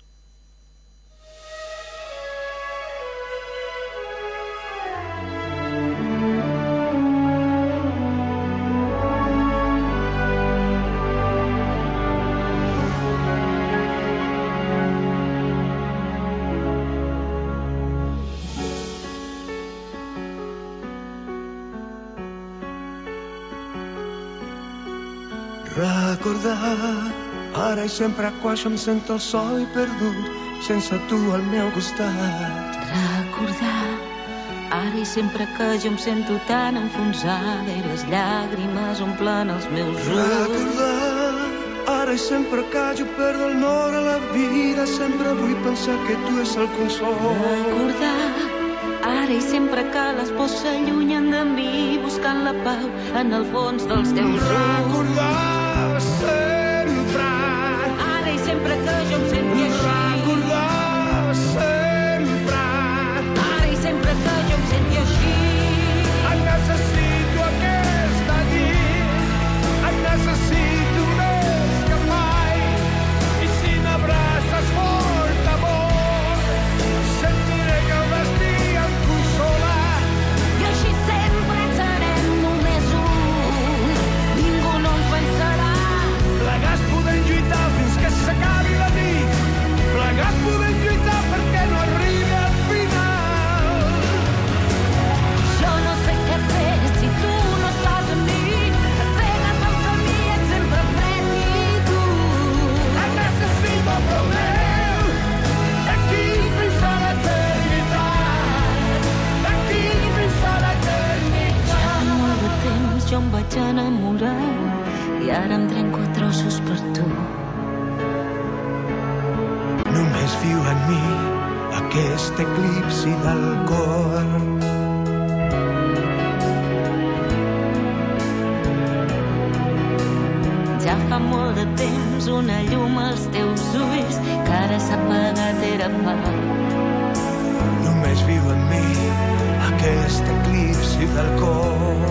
Recordar, ara i sempre quan jo em sento el sol i perdut, sense tu al meu costat. Recordar, ara i sempre que jo em sento tan enfonsada i les llàgrimes omplen els meus ulls. Recordar, ara i sempre que jo perdo el nord a la vida, sempre vull pensar que tu és el consol. Recordar, ara i sempre que les pors s'allunyen de mi, buscant la pau en el fons dels teus ulls. Recordar sempre, ara i sempre que jo em senti així. Recordar sempre, ara i sempre que jo em senti així. Et necessito aquesta nit, et necessito més que mai, i si m'abraces fort amor, sentiré que el destí em consola. I així sempre serem només un, ningú no ens vencerà. Plegats podem lluitar fins que s'acabi la nit, plegats podem lluitar perquè no arribi al final. Jo no sé què fer si tu no estàs amb mi, et pegues al camí, ets sempre fred i tu. Et necessito a prop meu, d'aquí fins a l'eternitat, d'aquí fins a l'eternitat. Ja fa molt de temps jo em vaig enamorar i ara em trenco a trossos per tu. Només viu en mi aquest eclipsi del cor. Ja fa molt de temps una llum als teus ulls que ara s'ha apagat era fa. Només viu en mi aquest eclipsi del cor.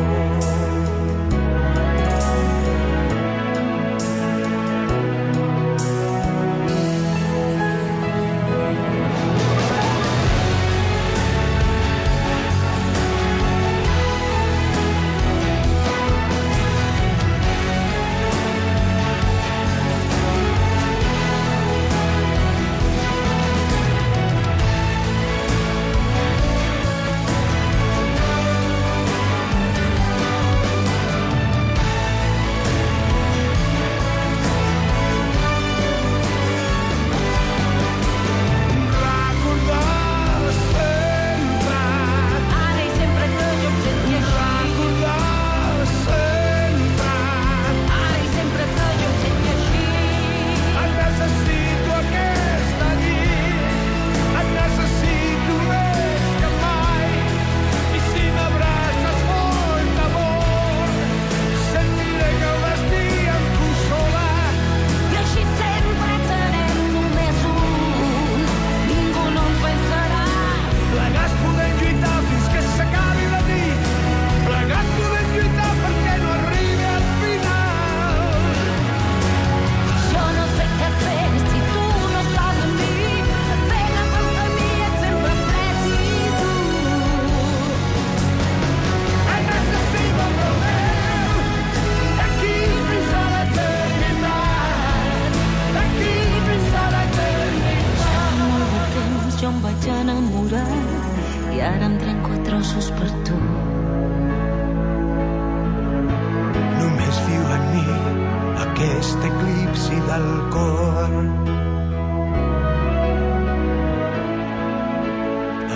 aquest eclipsi del cor.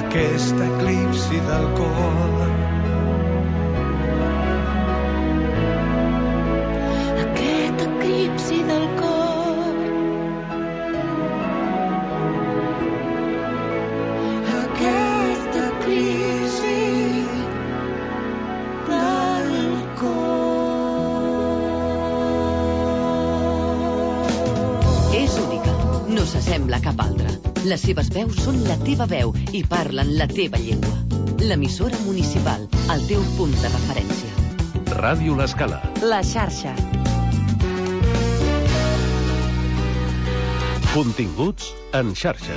aquest eclipsi del cor. Aquest eclipsi del cor. Aquest eclipsi del cor. És única, no s'assembla a cap altra. Les seves veus són la teva veu i parlen la teva llengua. L'emissora municipal, el teu punt de referència. Ràdio L'Escala. La xarxa. Continguts en xarxa.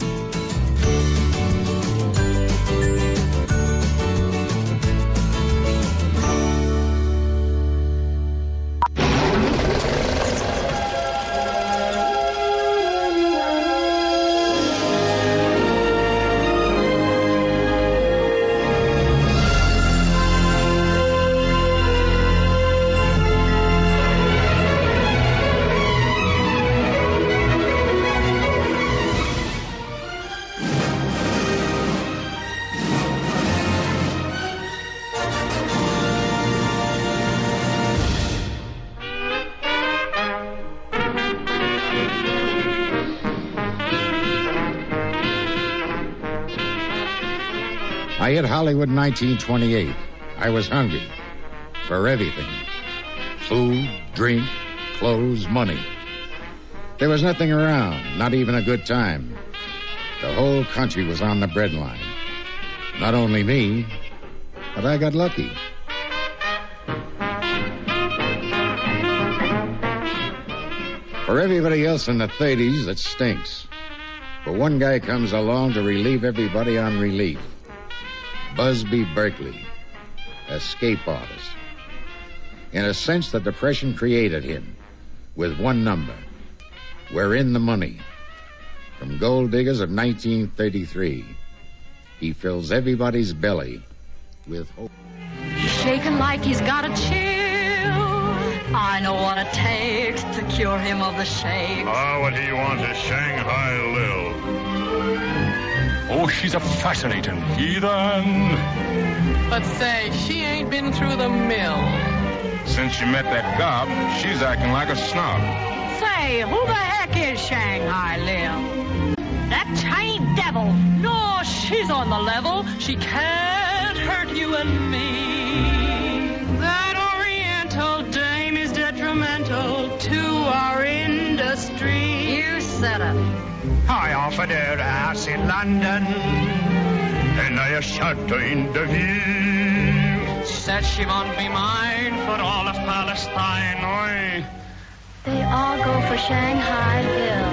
I hit Hollywood in nineteen twenty-eight. I was hungry for everything. Food, drink, clothes, money. There was nothing around, not even a good time. The whole country was on the breadline. Not only me, but I got lucky. For everybody else in the thirties, it stinks. But one guy comes along to relieve everybody on relief. Busby Berkeley, escape artist. In a sense, the Depression created him with one number. We're in the money. From Gold Diggers of nineteen thirty-three, he fills everybody's belly with hope. He's shaking like he's got a chill. I know what it takes to cure him of the shakes. Ah, what he wants is Shanghai Lil. Oh, she's a fascinating heathen. But say, she ain't been through the mill. Since she met that gob, she's acting like a snob. Say, who the heck is Shanghai Lil? That taint devil. No, she's on the level. She can't hurt you and me. That Oriental dame is detrimental to our industry. You said it. I offered her a house in London, and I shot her in the view. She said she won't be mine for all of Palestine. Oy. They all go for Shanghai Bill.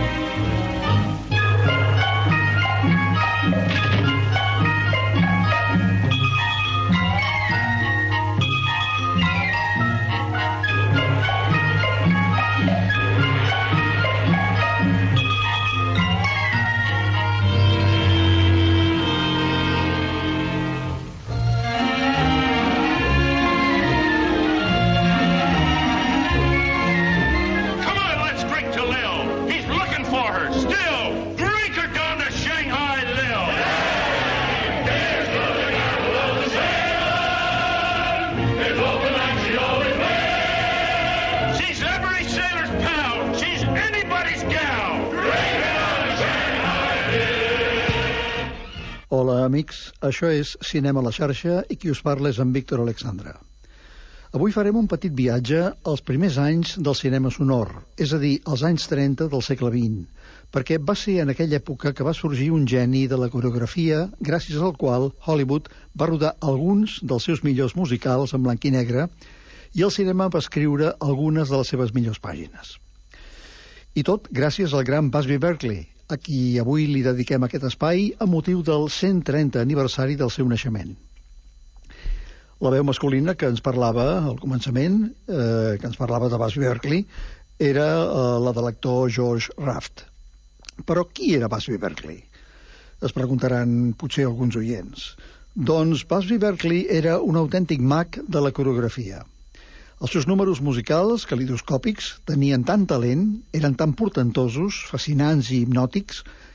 Hola, amics. Això és Cinema a la xarxa i qui us parla és en Víctor Alexandra. Avui farem un petit viatge als primers anys del cinema sonor, és a dir, als anys trenta del segle vint, perquè va ser en aquella època que va sorgir un geni de la coreografia gràcies al qual Hollywood va rodar alguns dels seus millors musicals en blanc i negre i el cinema va escriure algunes de les seves millors pàgines. I tot gràcies al gran Busby Berkeley, a qui avui li dediquem aquest espai a motiu del cent trenta aniversari del seu naixement. La veu masculina que ens parlava al començament, eh, que ens parlava de Busby Berkeley, era eh, la de l'actor George Raft. Però qui era Busby Berkeley? Es preguntaran potser alguns oients. Doncs Busby Berkeley era un autèntic mag de la coreografia. Els seus números musicals, calidoscòpics, tenien tant talent, eren tan portentosos, fascinants i hipnòtics,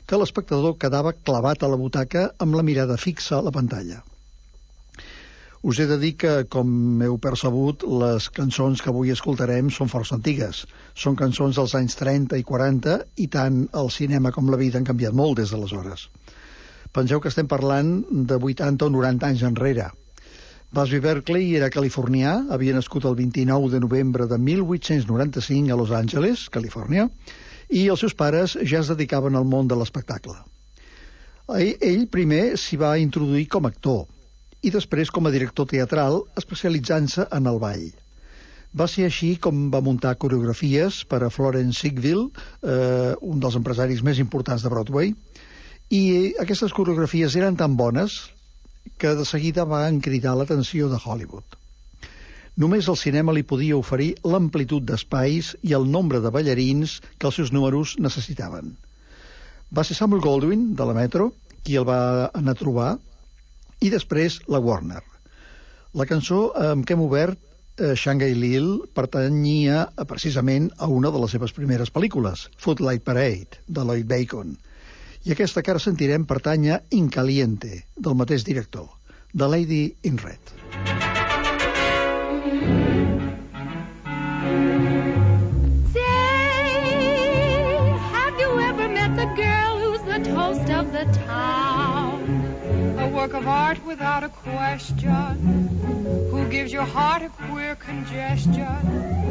que l'espectador quedava clavat a la butaca amb la mirada fixa a la pantalla. Us he de dir que, com heu percebut, les cançons que avui escoltarem són força antigues. Són cançons dels anys trenta i quaranta i tant el cinema com la vida han canviat molt des d'aleshores. Penseu que estem parlant de vuitanta o noranta anys enrere. Busby Berkeley era californià, havia nascut el vint-i-nou de novembre de mil vuit-cents noranta-cinc a Los Angeles, Califòrnia, i els seus pares ja es dedicaven al món de l'espectacle. Ell, ell primer s'hi va introduir com a actor, i després com a director teatral, especialitzant-se en el ball. Va ser així com va muntar coreografies per a Florence Ziegfeld, eh, un dels empresaris més importants de Broadway, i aquestes coreografies eren tan bones que de seguida van cridar l'atenció de Hollywood. Només el cinema li podia oferir l'amplitud d'espais i el nombre de ballarins que els seus números necessitaven. Va ser Samuel Goldwyn, de la Metro, qui el va anar a trobar, i després la Warner. La cançó amb què hem obert, eh, Shanghai Lil, pertanyia eh, precisament a una de les seves primeres pel·lícules, Footlight Parade, de Lloyd Bacon. I aquesta que ara sentirem pertany a In Caliente, del mateix director, The Lady in Red. Say, have you ever met the girl who's the toast of the town? A work of art without a question, who gives your heart a queer congestion.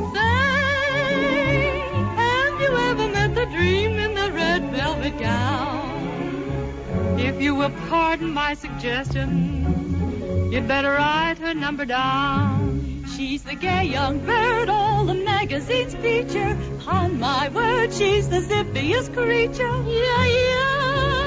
Say, have you ever met the dream in the red velvet gown? If you will pardon my suggestion, you'd better write her number down. She's the gay young bird all the magazines feature. On my word, she's the zippiest creature. Yeah, yeah.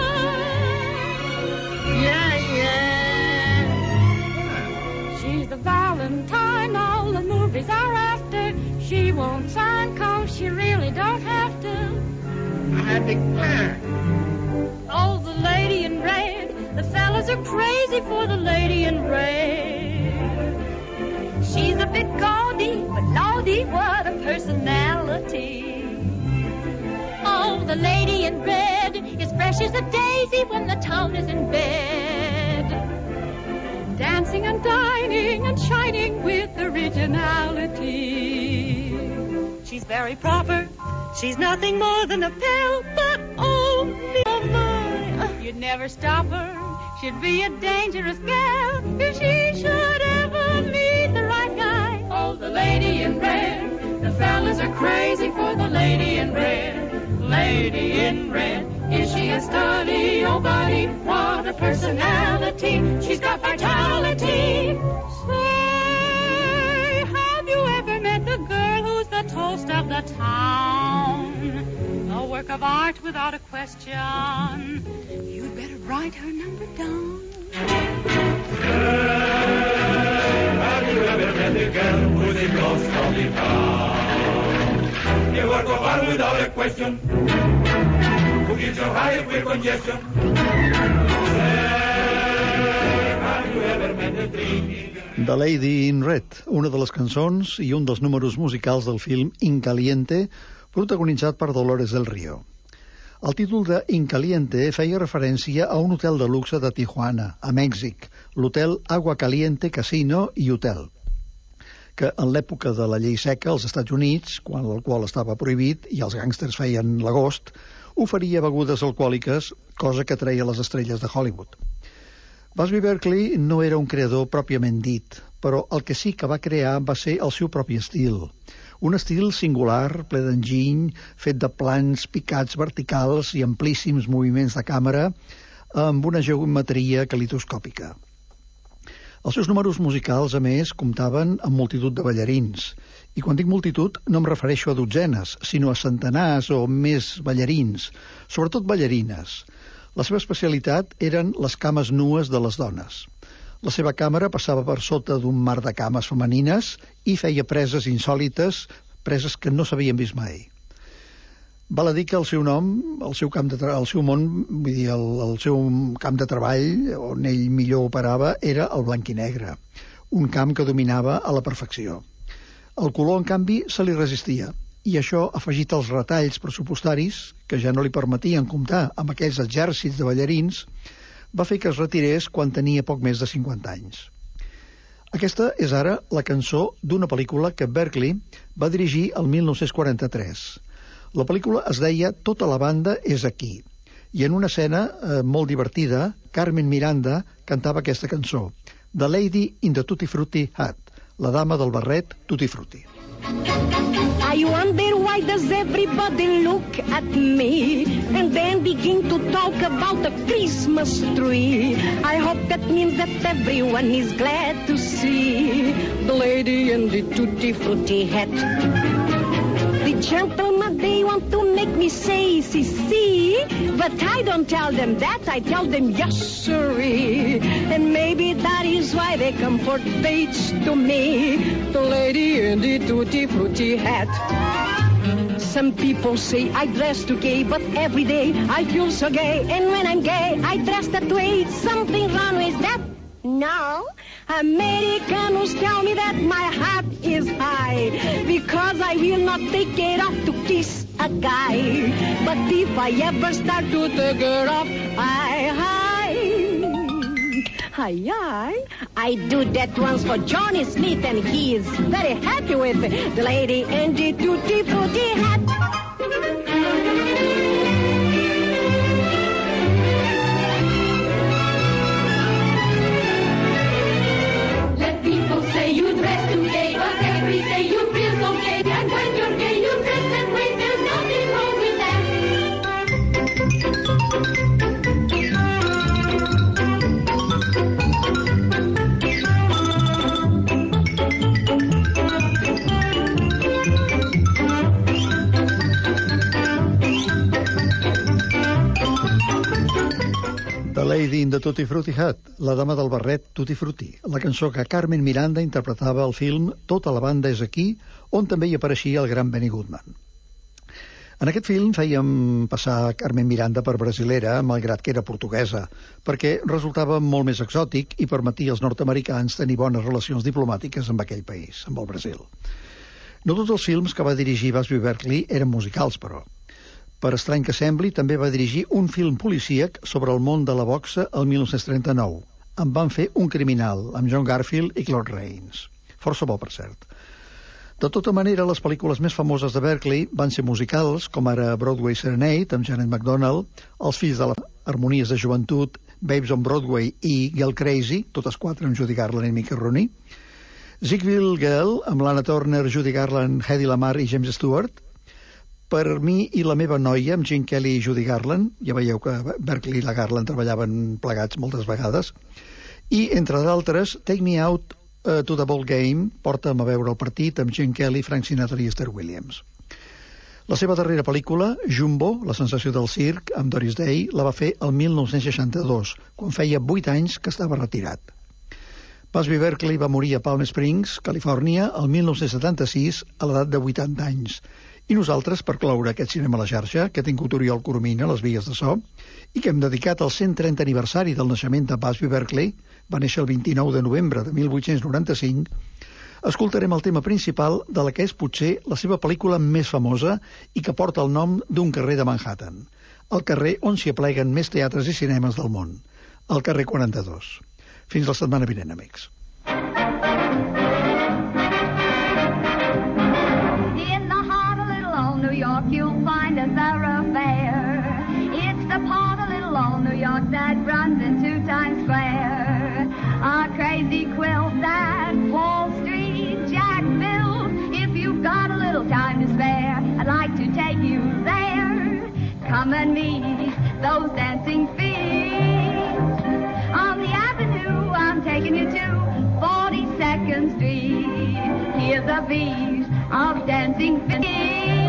Yeah, yeah. She's the Valentine all the movies are after. She won't sign cause she really don't have to. I declare. Oh, the lady in red. The fellas are crazy for the lady in red. She's a bit gaudy, but lordy, what a personality. Oh, the lady in red is fresh as a daisy when the town is in bed. Dancing and dining and shining with originality. She's very proper, she's nothing more than a pal, but oh, me, oh my, you'd never stop her. She'd be a dangerous gal if she should ever meet the right guy. Oh, the lady in red, the fellas are crazy for the lady in red. Lady in red, is she a study? Oh, buddy, what a personality. She's got vitality. Say, have you ever met the girl who's the toast of the town? A work of art without a question. You'd better write her number down. Say, have you ever met the girl who's the toast of the town? A work of art without a question. Who gives your heart a quick congestion? The Lady in Red, una de les cançons i un dels números musicals del film In Caliente, protagonitzat per Dolores del Río. El títol de In Caliente feia referència a un hotel de luxe de Tijuana, a Mèxic, l'hotel Agua Caliente Casino i Hotel, que en l'època de la llei seca als Estats Units, quan l'alcohol estava prohibit i els gàngsters feien l'agost, oferia begudes alcohòliques, cosa que treia les estrelles de Hollywood. Busby Berkeley no era un creador pròpiament dit, però el que sí que va crear va ser el seu propi estil. Un estil singular, ple d'enginy, fet de plans picats verticals i amplíssims moviments de càmera, amb una geometria calidoscòpica. Els seus números musicals, a més, comptaven amb multitud de ballarins. I quan dic multitud, no em refereixo a dotzenes, sinó a centenars o més ballarins, sobretot ballarines. La seva especialitat eren les cames nues de les dones. La seva càmera passava per sota d'un mar de cames femenines i feia preses insòlites, preses que no s'havien vist mai. Val a dir que el seu nom, el seu camp de tra- el seu món, vull dir, el, el seu camp de treball, on ell millor operava, era el blanc i negre, un camp que dominava a la perfecció. El color, en canvi, se li resistia. i això, afegit als retalls pressupostaris, que ja no li permetien comptar amb aquells exèrcits de ballarins, va fer que es retirés quan tenia poc més de cinquanta anys. Aquesta és ara la cançó d'una pel·lícula que Berkeley va dirigir el mil nou-cents quaranta-tres. La pel·lícula es deia Tota la banda és aquí, i en una escena eh, molt divertida, Carmen Miranda cantava aquesta cançó, The Lady in the Tutti Frutti Hat, la dama del barret Tutti Frutti. I wonder why does everybody look at me and then begin to talk about the Christmas tree. I hope that means that everyone is glad to see the lady in the Tutti Frutti hat. The gentlemen, they want to make me say, see, see, but I don't tell them that, I tell them yes, sirree. And maybe that is why they comfort dates to me, the lady in the Tutti Frutti hat. Some people say I dress too gay, but every day I feel so gay. And when I'm gay, I dress that way. Something wrong with that? No. Americans tell me that my hat is high because I will not take it off to kiss a guy. But if I ever start to take it off, I, I, I, I, I do that once for Johnny Smith, and he is very happy with the lady in the Tutti Frutti hat. Say you dress too gay, but every day you feel so gay. And when you're gay, you dress that way. There's nothing wrong with The Lady in the Tutti Frutti Hat, la dama del barret Tutti Frutti, la cançó que Carmen Miranda interpretava al film Tota la banda és aquí, on també hi apareixia el gran Benny Goodman. En aquest film fèiem passar Carmen Miranda per brasilera, malgrat que era portuguesa, perquè resultava molt més exòtic i permetia als nord-americans tenir bones relacions diplomàtiques amb aquell país, amb el Brasil. No tots els films que va dirigir Busby Berkeley eren musicals, però. Per estrany que sembli, també va dirigir un film policíac sobre el món de la boxa el mil nou-cents trenta-nou. En van fer Un criminal, amb John Garfield i Claude Rains. Força bo, per cert. De tota manera, les pel·lícules més famoses de Berkeley van ser musicals, com ara Broadway Serenade, amb Janet MacDonald, Els fills de les harmonies de joventut, Babes on Broadway i Girl Crazy, totes quatre amb Judy Garland i Mickey Rooney, Ziegfeld Girl, amb Lana Turner, Judy Garland, Hedy Lamarr i James Stewart, Per mi i la meva noia, amb Gene Kelly i Judy Garland, ja veieu que Berkeley i la Garland treballaven plegats moltes vegades, i, entre d'altres, Take Me Out uh, to the Ball Game, Porta'm a veure el partit, amb Gene Kelly, Frank Sinatra i Esther Williams. La seva darrera pel·lícula, Jumbo, la sensació del circ, amb Doris Day, la va fer el mil nou-cents seixanta-dos, quan feia vuit anys que estava retirat. Busby Berkeley va morir a Palm Springs, Califòrnia, el mil nou-cents setanta-sis, a l'edat de vuitanta anys. I nosaltres, per cloure aquest cinema a la xarxa, que ha tingut Oriol Coromina a les vies de so, i que hem dedicat al cent trenta aniversari del naixement de Busby Berkeley, va néixer el vint-i-nou de novembre de mil vuit-cents noranta-cinc, escoltarem el tema principal de la que és potser la seva pel·lícula més famosa i que porta el nom d'un carrer de Manhattan, el carrer on s'hi apleguen més teatres i cinemes del món, el carrer quaranta-dos. Fins la setmana vinent, amics. New York, you'll find a thoroughfare. It's the part of little old New York that runs into Times Square. A crazy quilt that Wall Street Jack built. If you've got a little time to spare, I'd like to take you there. Come and meet those dancing feet. On the avenue, I'm taking you to forty-second Street. Here's a beat of dancing feet.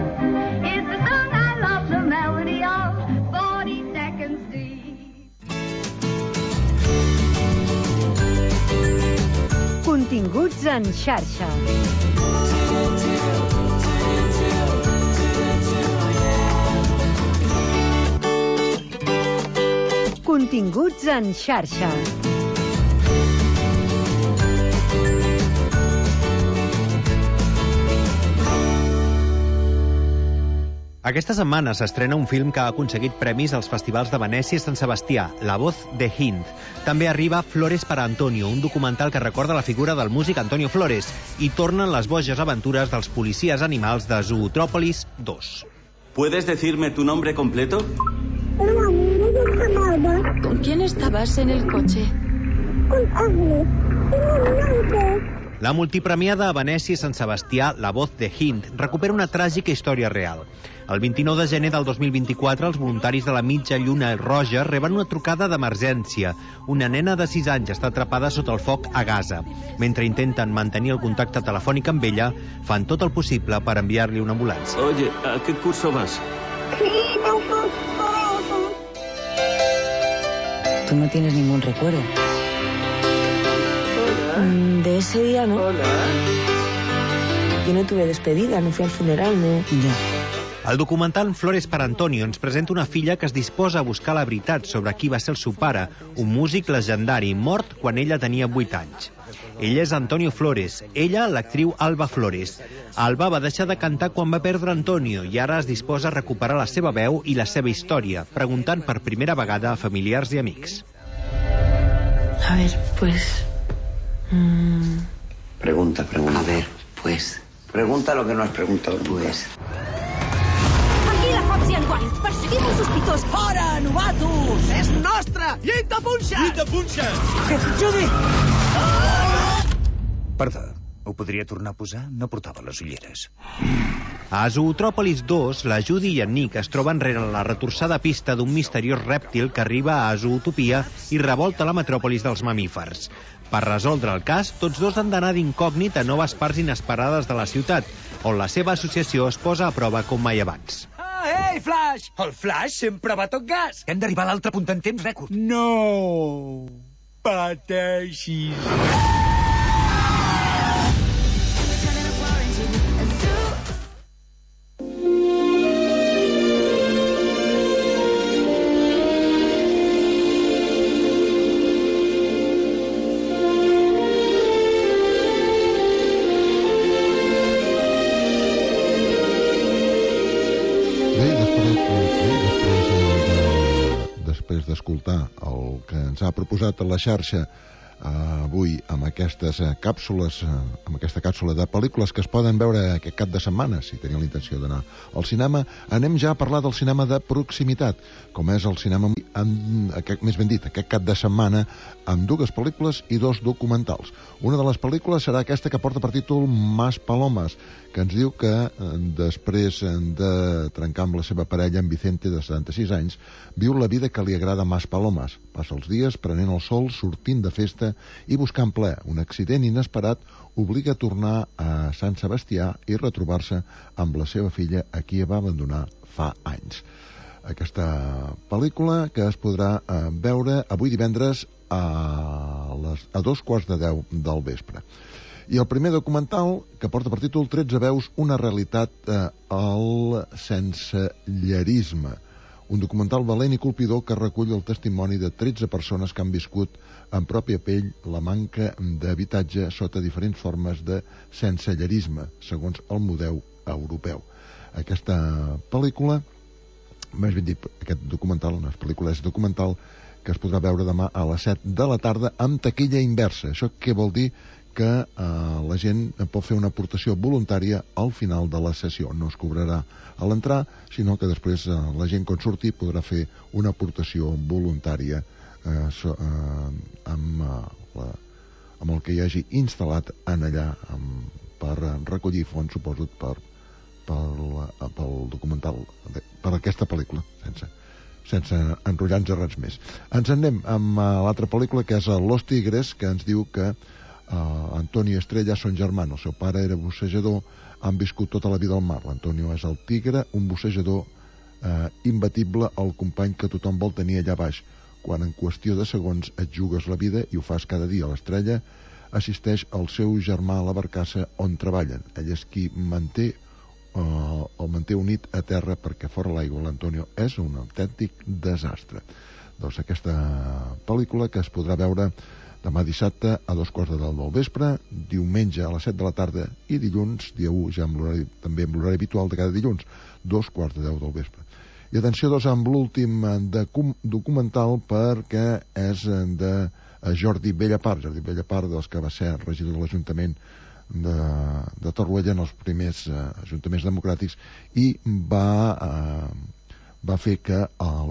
Continguts en xarxa. Continguts en xarxa. Aquesta setmana s'estrena un film que ha aconseguit premis als festivals de Venècia i Sant Sebastià, La voz de Hind. També arriba Flores para Antonio, un documental que recorda la figura del músic Antonio Flores, i tornen les boges aventures dels policies animals de Zootrópolis dos. ¿Puedes decirme tu nombre completo? ¿Con quién estabas en el coche? Con Agnes. La multipremiada a Venècia i Sant Sebastià, La voz de Hind, recupera una tràgica història real. El vint-i-nou de gener del dos mil vint-i-quatre, els voluntaris de la Mitja Lluna Roja reben una trucada d'emergència. Una nena de sis anys està atrapada sota el foc a Gaza. Mentre intenten mantenir el contacte telefònic amb ella, fan tot el possible per enviar-li una ambulància. Oye, ¿a qué curso vas? Tú no tienes ningún recuerdo. De ese día, ¿no? Hola. Yo no tuve despedida, no fui al funeral, no. El documental Flores para Antonio ens presenta una filla que es disposa a buscar la veritat sobre qui va ser el seu pare, un músic legendari, mort quan ella tenia vuit anys. Ell és Antonio Flores, ella l'actriu Alba Flores. Alba va deixar de cantar quan va perdre Antonio i ara es disposa a recuperar la seva veu i la seva història, preguntant per primera vegada a familiars i amics. A ver, pues... Mm... Pregunta, pregunta. A ver, pues... Pregunta lo que no has preguntado, pues. Aquí la Foxy and White. Perseguim un sospitós. Fora, novatos! És nostre! Llit de punxa! Llit de punxa! Judy! Perdó, ho podria tornar a posar? No portava les ulleres. A Zootrópolis dos, la Judy i en Nick es troben rere la retorçada pista d'un misteriós rèptil que arriba a Zootopia i revolta la metròpolis dels mamífers. Per resoldre el cas, tots dos han d'anar d'incògnit a noves parts inesperades de la ciutat, on la seva associació es posa a prova com mai abans. Ah, ei, Flash! El Flash sempre va tot gas. Hem d'arribar a l'altre punt en temps rècord. No! Pateixis. D'escoltar el que ens ha proposat a la xarxa eh, avui amb aquestes eh, càpsules, eh, amb aquesta càpsula de pel·lícules que es poden veure aquest cap de setmana, si teniu la intenció d'anar al cinema, anem ja a parlar del cinema de proximitat, com és el cinema amb, aquest, més ben dit, aquest cap de setmana, amb dues pel·lícules i dos documentals. Una de les pel·lícules serà aquesta que porta per títol Mas Palomas, que ens diu que eh, després de trencar amb la seva parella, en Vicente, de setanta-sis anys, viu la vida que li agrada a Mas Palomas. Passa els dies prenent el sol, sortint de festa i buscant ple. Un accident inesperat obliga a tornar a Sant Sebastià i retrobar-se amb la seva filla, a qui va abandonar fa anys. Aquesta pel·lícula que es podrà eh, veure avui divendres a, les, a dos quarts de deu del vespre. I el primer documental, que porta per títol tretze veus, una realitat eh, al sensellerisme. Un documental valent i colpidor que recull el testimoni de tretze persones que han viscut en pròpia pell la manca d'habitatge sota diferents formes de sensellerisme, segons el model europeu. Aquesta pel·lícula, més ben dit, aquest documental, una pel·lícula és documental, que es podrà veure demà a les set de la tarda amb taquilla inversa. Això què vol dir? Que eh, la gent pot fer una aportació voluntària al final de la sessió. No es cobrarà a l'entrar, sinó que després eh, la gent quan surti podrà fer una aportació voluntària eh, so, eh, amb, eh, la, amb el que hi hagi instal·lat en allà amb, per recollir fons, suposo, per, per, la, pel documental, per aquesta pel·lícula, sense, sense enrotllar-nos a res més. Ens anem amb uh, l'altra pel·lícula, que és Los Tigres, que ens diu que Uh, Antonio i Estrella són germans. El seu pare era bussejador, han viscut tota la vida al mar. L'Antonio és el tigre, un bussejador uh, imbatible, el company que tothom vol tenir allà baix. Quan en qüestió de segons et jugues la vida i ho fas cada dia. L'Estrella assisteix al seu germà a la barcassa on treballen. Ell és qui manté eh, el manté unit a terra perquè fora l'aigua l'Antonio és un autèntic desastre. Doncs aquesta pel·lícula que es podrà veure demà dissabte a dos quarts de deu del vespre, diumenge a les set de la tarda i dilluns, dia u, ja amb l'horari, també amb l'horari habitual de cada dilluns, dos quarts de deu del vespre. I atenció, doncs, amb l'últim documental perquè és de Jordi Bellapart, Jordi Bellapart, dels que va ser regidor de l'Ajuntament de, de Torroella en els primers eh, ajuntaments democràtics i va, eh, va fer que a